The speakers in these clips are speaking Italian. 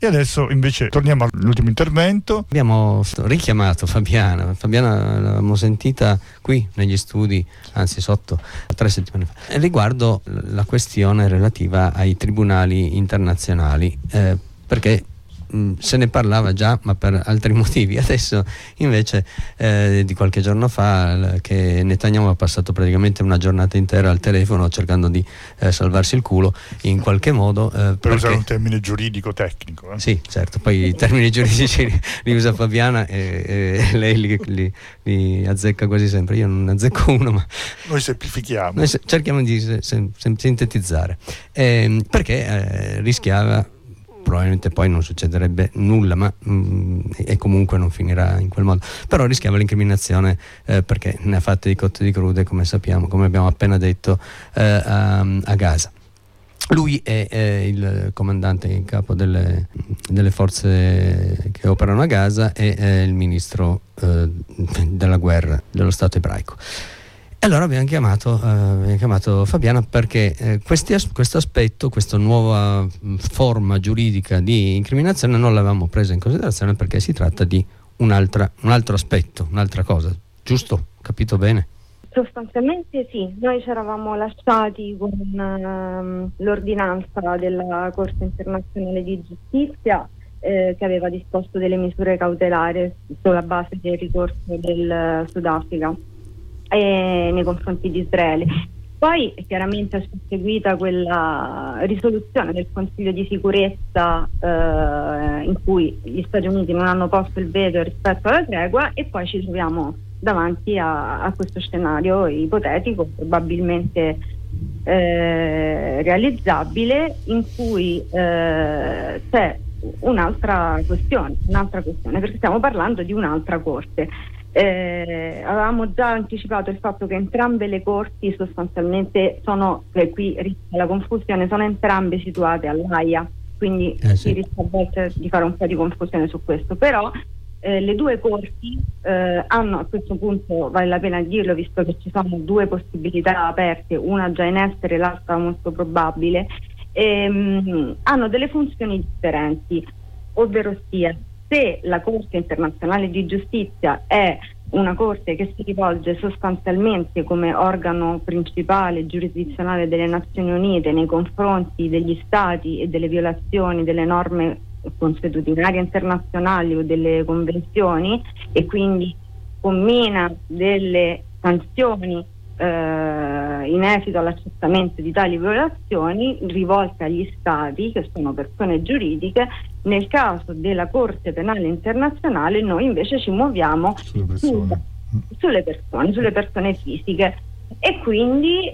E adesso invece torniamo all'ultimo intervento. Abbiamo richiamato Fabiana. Fabiana l'avevamo sentita qui negli studi, anzi sotto, 3 settimane fa, riguardo la questione relativa ai tribunali internazionali, perché se ne parlava già, ma per altri motivi. Adesso invece di qualche giorno fa che Netanyahu ha passato praticamente una giornata intera al telefono cercando di salvarsi il culo in qualche modo, per usare un termine giuridico tecnico. Sì, certo, poi i termini giuridici li usa Fabiana e lei li azzecca quasi sempre. Io non azzecco uno, ma noi semplifichiamo, noi cerchiamo di sintetizzare, perché rischiava, probabilmente poi non succederebbe nulla, ma e comunque non finirà in quel modo, però rischiava l'incriminazione, perché ne ha fatte di cotte e di crude, come sappiamo, come abbiamo appena detto, a Gaza. Lui è il comandante in capo delle forze che operano a Gaza e è il ministro della guerra dello Stato ebraico. Allora abbiamo chiamato Fabiana perché questo aspetto, questa nuova forma giuridica di incriminazione non l'avevamo presa in considerazione, perché si tratta di un altro aspetto, un'altra cosa, giusto? Capito bene? Sostanzialmente sì, noi ci eravamo lasciati con l'ordinanza della Corte internazionale di giustizia che aveva disposto delle misure cautelari sulla base del ricorso del Sudafrica nei confronti di Israele. Poi chiaramente è seguita quella risoluzione del Consiglio di sicurezza in cui gli Stati Uniti non hanno posto il veto rispetto alla tregua, e poi ci troviamo davanti a questo scenario ipotetico, probabilmente realizzabile, in cui c'è un'altra questione, perché stiamo parlando di un'altra corte. Avevamo già anticipato il fatto che entrambe le corti sostanzialmente sono, qui rischia la confusione, sono entrambe situate all'Aia, quindi si rischia a volte di fare un po' di confusione su questo, però le due corti hanno, a questo punto vale la pena dirlo visto che ci sono due possibilità aperte, una già in essere, l'altra molto probabile, hanno delle funzioni differenti, ovvero sia, se la Corte internazionale di giustizia è una corte che si rivolge sostanzialmente come organo principale giurisdizionale delle Nazioni Unite nei confronti degli Stati e delle violazioni delle norme consuetudinarie internazionali o delle convenzioni, e quindi commina delle sanzioni in esito all'accertamento di tali violazioni rivolte agli Stati, che sono persone giuridiche, nel caso della Corte Penale Internazionale noi invece ci muoviamo sulle persone fisiche, e quindi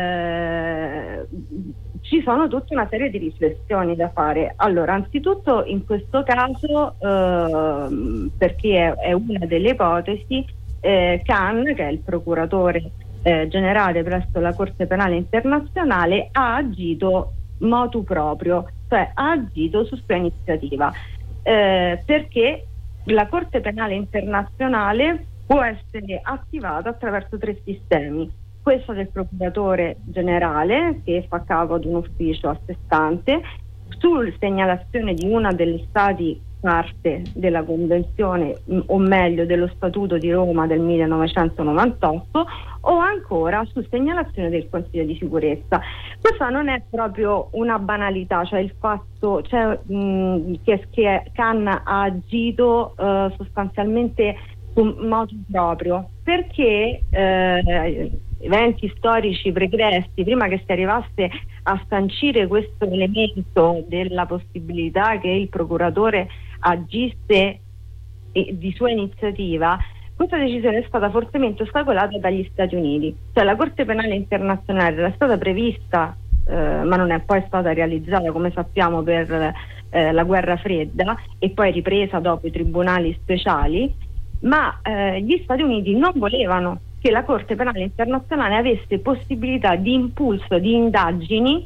ci sono tutta una serie di riflessioni da fare. Allora, anzitutto in questo caso, perché è una delle ipotesi, Khan, che è il procuratore generale presso la Corte Penale Internazionale, ha agito motu proprio, cioè ha agito su sua iniziativa, perché la Corte Penale Internazionale può essere attivata attraverso 3 sistemi: questo del procuratore generale, che fa capo ad un ufficio a sé stante, sul segnalazione di una degli stati parte della Convenzione, o meglio dello Statuto di Roma del 1998, o ancora su segnalazione del Consiglio di sicurezza. Questa non è proprio una banalità, cioè il fatto che Khan ha agito sostanzialmente su modo proprio, perché eventi storici pregressi, prima che si arrivasse a sancire questo elemento della possibilità che il procuratore agisse di sua iniziativa, questa decisione è stata fortemente ostacolata dagli Stati Uniti. Cioè la Corte Penale Internazionale era stata prevista, ma non è poi stata realizzata, come sappiamo, per la guerra fredda, e poi ripresa dopo i tribunali speciali, ma gli Stati Uniti non volevano che la Corte Penale Internazionale avesse possibilità di impulso di indagini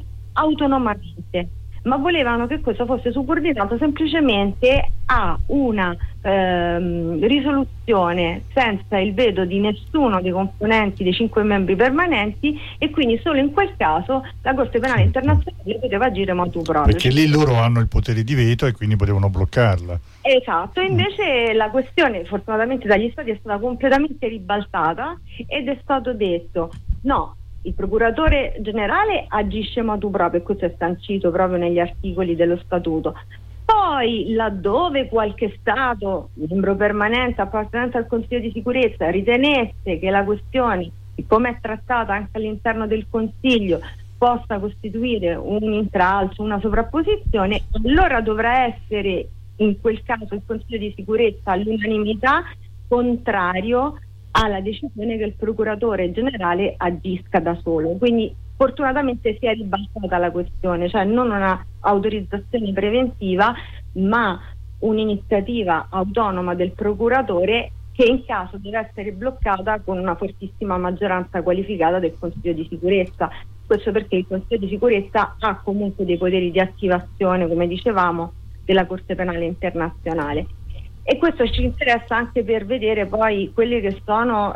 autonomamente, ma volevano che questo fosse subordinato semplicemente a una risoluzione senza il veto di nessuno dei componenti dei 5 membri permanenti, e quindi solo in quel caso la Corte Penale Internazionale poteva agire motu proprio. Perché lì loro hanno il potere di veto e quindi potevano bloccarla. Esatto, invece la questione fortunatamente dagli Stati è stata completamente ribaltata ed è stato detto no, il procuratore generale agisce motu proprio, e questo è sancito proprio negli articoli dello statuto. Poi, laddove qualche Stato, membro permanente appartenente al Consiglio di sicurezza, ritenesse che la questione, come è trattata anche all'interno del Consiglio, possa costituire un intralcio, una sovrapposizione, allora dovrà essere in quel caso il Consiglio di sicurezza all'unanimità contrario alla decisione che il procuratore generale agisca da solo. Quindi fortunatamente si è ribaltata la questione, cioè non una autorizzazione preventiva, ma un'iniziativa autonoma del procuratore che in caso deve essere bloccata con una fortissima maggioranza qualificata del Consiglio di sicurezza. Questo perché il Consiglio di sicurezza ha comunque dei poteri di attivazione, come dicevamo, della Corte Penale Internazionale. E questo ci interessa anche per vedere poi quelli che sono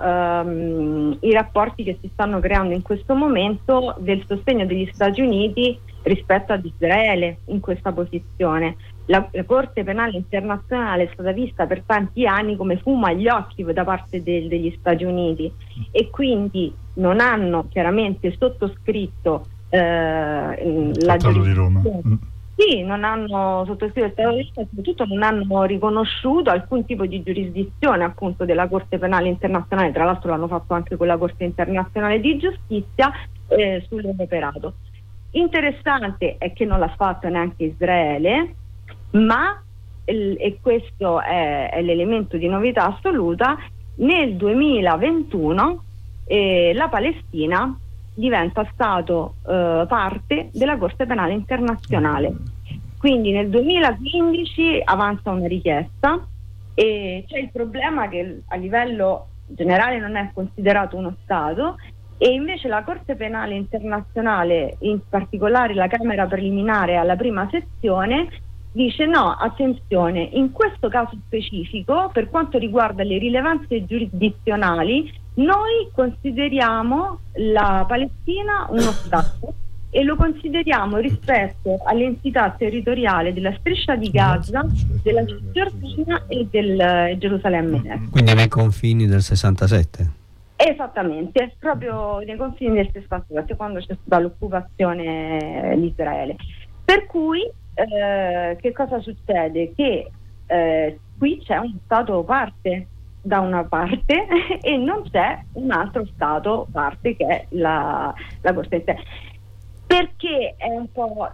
i rapporti che si stanno creando in questo momento del sostegno degli Stati Uniti rispetto ad Israele in questa posizione. La Corte Penale Internazionale è stata vista per tanti anni come fumo agli occhi da parte degli Stati Uniti, e quindi non hanno chiaramente sottoscritto la Trattato di Roma. Sì, non hanno sottoscritto il Trattato di Roma, soprattutto non hanno riconosciuto alcun tipo di giurisdizione appunto della Corte Penale Internazionale. Tra l'altro l'hanno fatto anche con la Corte Internazionale di Giustizia sull'operato. Interessante è che non l'ha fatto neanche Israele, ma e questo è l'elemento di novità assoluta, nel 2021 la Palestina diventa stato parte della Corte Penale Internazionale. Quindi nel 2015 avanza una richiesta, e c'è il problema che a livello generale non è considerato uno Stato, e invece la Corte Penale Internazionale, in particolare la Camera Preliminare alla prima sezione, dice no, attenzione, in questo caso specifico, per quanto riguarda le rilevanze giurisdizionali, noi consideriamo la Palestina uno Stato e lo consideriamo rispetto all'entità territoriale della striscia di Gaza, della Cisgiordania e del Gerusalemme Est. Quindi nei confini del 67? Esattamente, proprio nei confini del 67, quando c'è stata l'occupazione di Israele. Per cui che cosa succede? Che qui c'è un Stato parte da una parte e non c'è un altro Stato parte che è la Corte Interna. Perché è un po'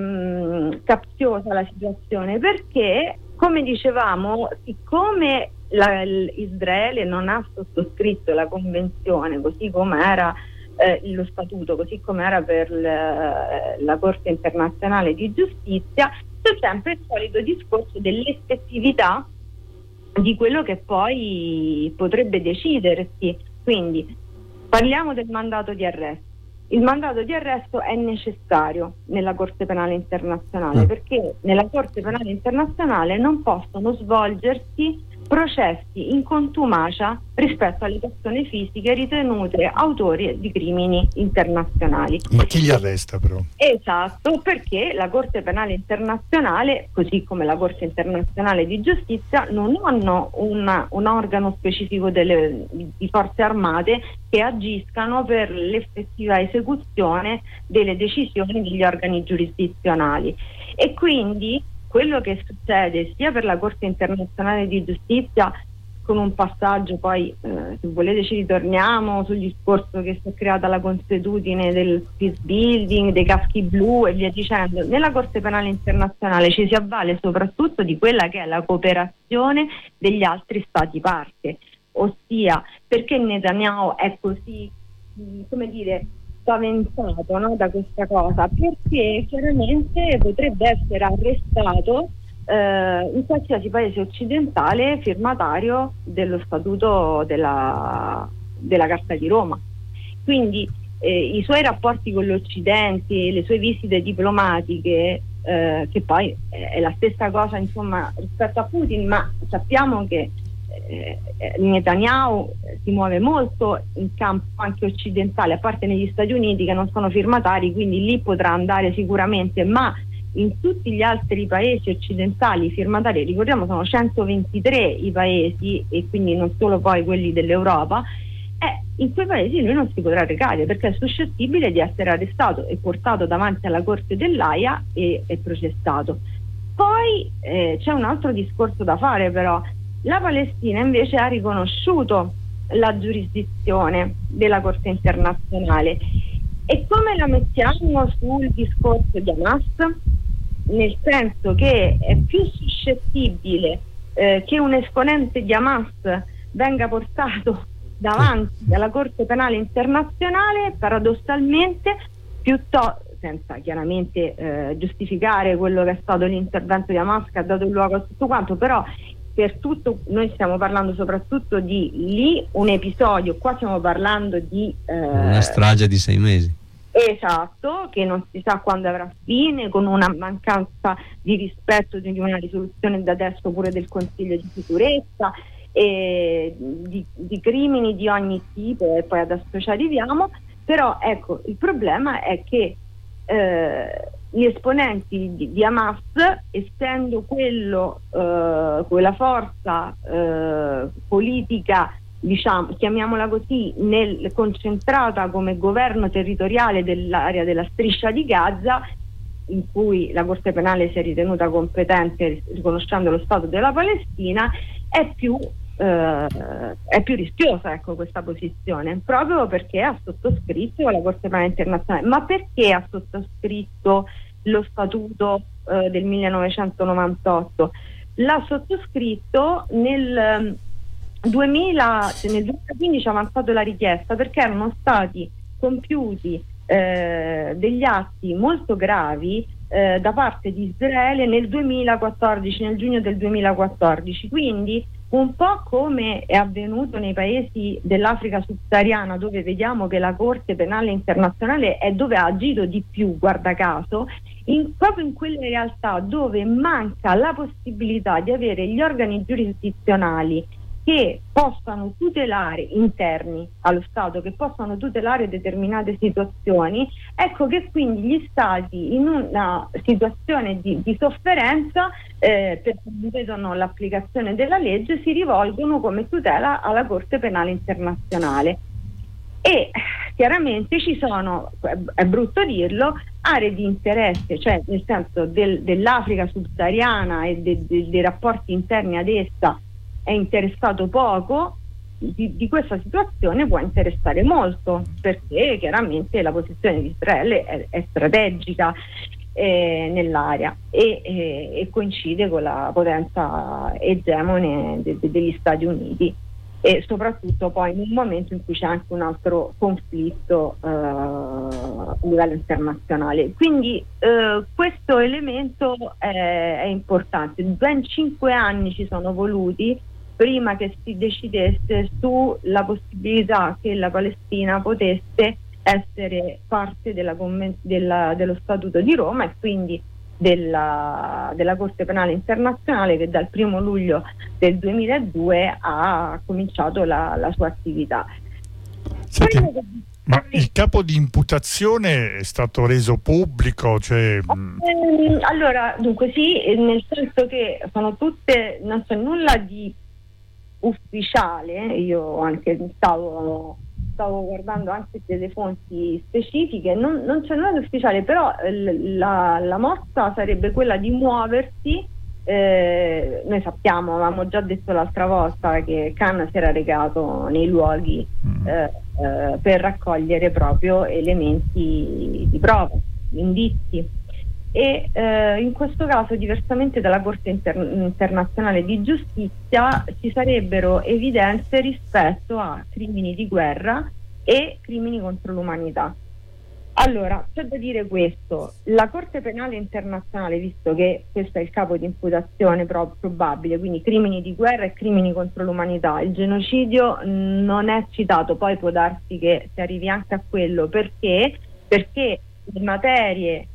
capziosa la situazione? Perché, come dicevamo, siccome Israele non ha sottoscritto la convenzione così come era lo statuto, così come era per la Corte Internazionale di Giustizia, c'è sempre il solito discorso dell'effettività di quello che poi potrebbe decidersi. Quindi parliamo del mandato di arresto. Il mandato di arresto è necessario nella Corte Penale Internazionale, perché nella Corte Penale Internazionale non possono svolgersi processi in contumacia rispetto alle persone fisiche ritenute autori di crimini internazionali. Ma chi li arresta però? Esatto, perché la Corte Penale Internazionale, così come la Corte Internazionale di Giustizia, non hanno un organo specifico di forze armate che agiscano per l'effettiva esecuzione delle decisioni degli organi giurisdizionali. E quindi quello che succede sia per la Corte Internazionale di Giustizia, con un passaggio poi, se volete ci ritorniamo sul discorso che si è creata la consuetudine del peace building, dei caschi blu e via dicendo, nella Corte Penale Internazionale ci si avvale soprattutto di quella che è la cooperazione degli altri stati parte, ossia perché Netanyahu è così, come dire, spaventato, no, da questa cosa, perché chiaramente potrebbe essere arrestato in qualsiasi paese occidentale firmatario dello statuto della Carta di Roma. Quindi i suoi rapporti con l'Occidente, le sue visite diplomatiche che poi è la stessa cosa insomma rispetto a Putin, ma sappiamo che Netanyahu si muove molto in campo anche occidentale, a parte negli Stati Uniti che non sono firmatari, quindi lì potrà andare sicuramente, ma in tutti gli altri paesi occidentali firmatari, ricordiamo sono 123 i paesi e quindi non solo poi quelli dell'Europa, in quei paesi lui non si potrà recare perché è suscettibile di essere arrestato e portato davanti alla Corte dell'Aia e processato. Poi c'è un altro discorso da fare però. La Palestina invece ha riconosciuto la giurisdizione della Corte internazionale. E come la mettiamo sul discorso di Hamas? Nel senso che è più suscettibile che un esponente di Hamas venga portato davanti alla Corte Penale Internazionale, paradossalmente, piuttosto, senza chiaramente giustificare quello che è stato l'intervento di Hamas che ha dato luogo a tutto quanto, però per tutto noi stiamo parlando soprattutto di lì un episodio, qua stiamo parlando di una strage di 6 mesi. Esatto, che non si sa quando avrà fine, con una mancanza di rispetto di una risoluzione da adesso pure del Consiglio di sicurezza, e di crimini di ogni tipo, e poi adesso ci arriviamo. Però ecco, il problema è che gli esponenti di Hamas, essendo quella forza politica, diciamo, chiamiamola così, concentrata come governo territoriale dell'area della striscia di Gaza, in cui la Corte Penale si è ritenuta competente riconoscendo lo Stato della Palestina, è più rischiosa, ecco, questa posizione, proprio perché ha sottoscritto la Corte Penale Internazionale. Ma perché ha sottoscritto lo Statuto del 1998? L'ha sottoscritto nel 2015, ha avanzato la richiesta perché erano stati compiuti degli atti molto gravi da parte di Israele nel 2014, nel giugno del 2014, quindi un po' come è avvenuto nei paesi dell'Africa subsahariana, dove vediamo che la Corte Penale Internazionale è dove ha agito di più, guarda caso, proprio in quelle realtà dove manca la possibilità di avere gli organi giurisdizionali che possano tutelare, interni allo Stato, che possano tutelare determinate situazioni, ecco che quindi gli Stati in una situazione di sofferenza perché non vedono l'applicazione della legge, si rivolgono come tutela alla Corte Penale Internazionale. E chiaramente ci sono, è brutto dirlo, aree di interesse, cioè nel senso dell'Africa subsahariana e dei rapporti interni ad essa è interessato poco, di questa situazione può interessare molto, perché chiaramente la posizione di Israele è strategica nell'area e coincide con la potenza egemone degli Stati Uniti, e soprattutto poi in un momento in cui c'è anche un altro conflitto a livello internazionale. Quindi questo elemento è importante. Ben 5 anni ci sono voluti prima che si decidesse sulla possibilità che la Palestina potesse essere parte dello Statuto di Roma e quindi della Corte Penale Internazionale, che dal 1 luglio del 2002 ha cominciato la sua attività. Senti, ma il capo di imputazione è stato reso pubblico? Cioè... Allora, dunque sì, nel senso che sono tutte, non c'è nulla di ufficiale, io anche stavo guardando anche delle fonti specifiche, non c'è nulla di ufficiale, però la mossa sarebbe quella di muoversi. Noi sappiamo, avevamo già detto l'altra volta che Khan si era recato nei luoghi per raccogliere proprio elementi di prova, indizi, e in questo caso, diversamente dalla Corte internazionale di giustizia, ci sarebbero evidenze rispetto a crimini di guerra e crimini contro l'umanità. Allora, c'è da dire questo: la Corte Penale Internazionale, visto che questo è il capo di imputazione probabile, quindi crimini di guerra e crimini contro l'umanità, il genocidio non è citato, poi può darsi che si arrivi anche a quello, perché in materie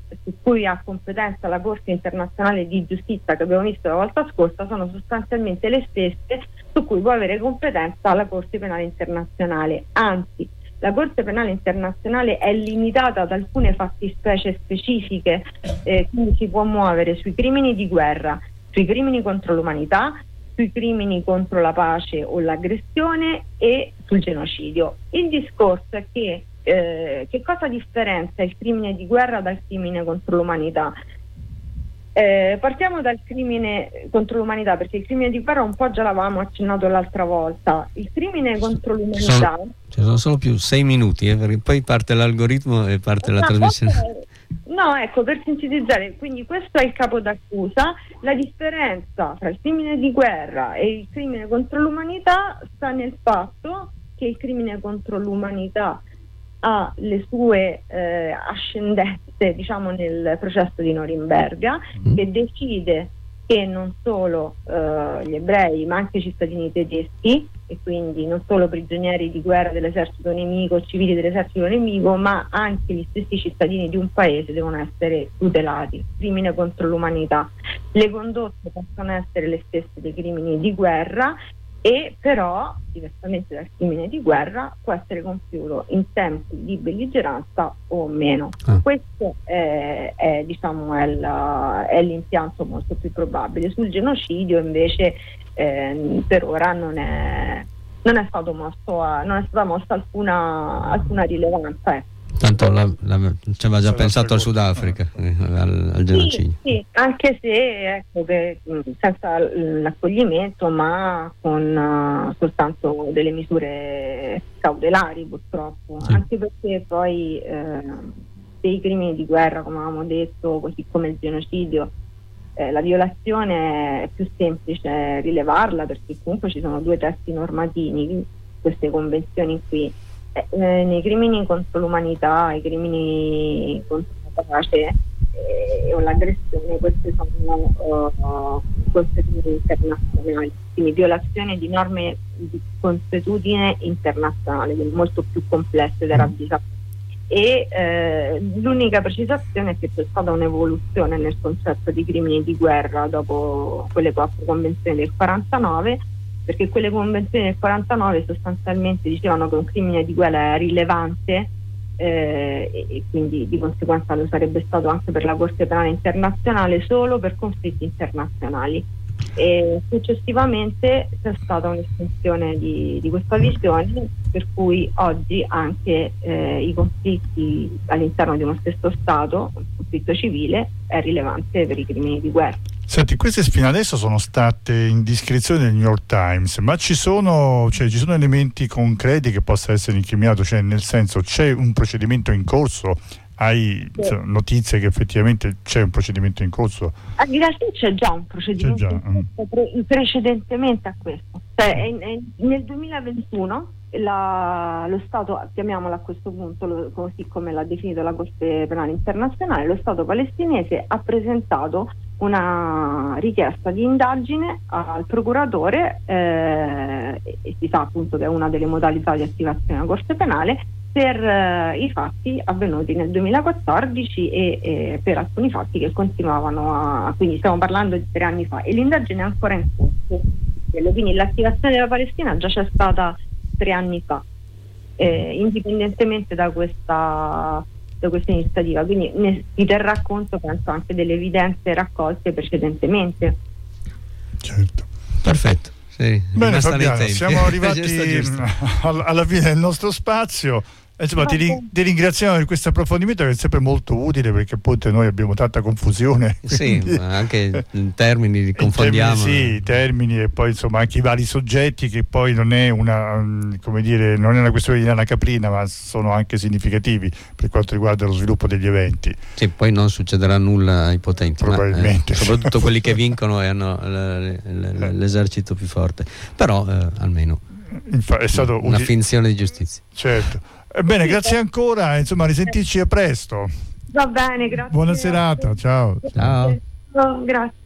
su cui ha competenza la Corte internazionale di giustizia che abbiamo visto la volta scorsa sono sostanzialmente le stesse su cui può avere competenza la Corte Penale Internazionale. Anzi, la Corte Penale Internazionale è limitata ad alcune fattispecie specifiche, quindi si può muovere sui crimini di guerra, sui crimini contro l'umanità, sui crimini contro la pace o l'aggressione e sul genocidio. Il discorso è che cosa differenzia il crimine di guerra dal crimine contro l'umanità? Partiamo dal crimine contro l'umanità, perché il crimine di guerra un po' già l'avevamo accennato l'altra volta. Il crimine contro l'umanità... Ci sono solo più 6 minuti, perché poi parte l'algoritmo e parte la trasmissione. No, ecco, per sintetizzare, quindi questo è il capo d'accusa. La differenza tra il crimine di guerra e il crimine contro l'umanità sta nel fatto che il crimine contro l'umanità ha le sue ascendenze, diciamo, nel processo di Norimberga, che decide che non solo gli ebrei ma anche i cittadini tedeschi, e quindi non solo prigionieri di guerra dell'esercito nemico, civili dell'esercito nemico, ma anche gli stessi cittadini di un paese devono essere tutelati. Crimine contro l'umanità. Le condotte possono essere le stesse dei crimini di guerra, e però, diversamente dal crimine di guerra, può essere compiuto in tempi di belligeranza o meno. Questo è l'impianto molto più probabile. Sul genocidio invece per ora non è stata mossa alcuna rilevanza. Tanto ci aveva già pensato al Sudafrica, al genocidio. Sì, anche se ecco, senza l'accoglimento, ma con soltanto delle misure cautelari, purtroppo. Sì. Anche perché poi dei crimini di guerra, come avevamo detto, così come il genocidio, la violazione è più semplice rilevarla, perché comunque ci sono 2 testi normativi, queste convenzioni qui. Nei crimini contro l'umanità, i crimini contro la pace o l'aggressione, queste sono consuetudini internazionali, quindi violazione di norme di consuetudine internazionale, quindi molto più complesse da ravvisare. E l'unica precisazione è che c'è stata un'evoluzione nel concetto di crimini di guerra dopo quelle 4 convenzioni del 49, perché quelle convenzioni del 49 sostanzialmente dicevano che un crimine di guerra era rilevante e quindi di conseguenza lo sarebbe stato anche per la Corte Penale Internazionale solo per conflitti internazionali. E successivamente c'è stata un'estensione di questa visione, per cui oggi anche i conflitti all'interno di uno stesso Stato, un conflitto civile, è rilevante per i crimini di guerra. Senti, queste fino adesso sono state indiscrezioni del New York Times, ma ci sono elementi concreti che possa essere incriminato, cioè nel senso c'è un procedimento in corso? Hai notizie che effettivamente c'è un procedimento in corso? In realtà c'è già un procedimento precedentemente a questo. Cioè, nel 2021 lo Stato, chiamiamolo a questo punto così come l'ha definito la Corte Penale Internazionale, lo Stato palestinese ha presentato una richiesta di indagine al procuratore e si sa appunto che è una delle modalità di attivazione della Corte Penale per i fatti avvenuti nel 2014 e per alcuni fatti che continuavano quindi stiamo parlando di 3 anni fa, e l'indagine è ancora in corso. Quindi l'attivazione della Palestina già c'è stata 3 anni fa, indipendentemente da questa iniziativa, quindi ne si terrà conto, penso, anche delle evidenze raccolte precedentemente. Certo. Perfetto. Sì, bene Fabiana, siamo arrivati alla fine del nostro spazio. Insomma, ti ringraziamo per questo approfondimento, che è sempre molto utile, perché appunto noi abbiamo tanta confusione. Sì, anche in termini li confondiamo. I termini e poi insomma anche i vari soggetti, che poi non è una questione di lana caprina, ma sono anche significativi per quanto riguarda lo sviluppo degli eventi. Sì, poi non succederà nulla ai potenti, probabilmente, soprattutto quelli che vincono e hanno l'esercito più forte. Però almeno è stato una finzione di giustizia. Certo. Bene, grazie ancora, insomma, risentirci a presto. Va bene, grazie. Buona serata, ciao. Ciao. Grazie.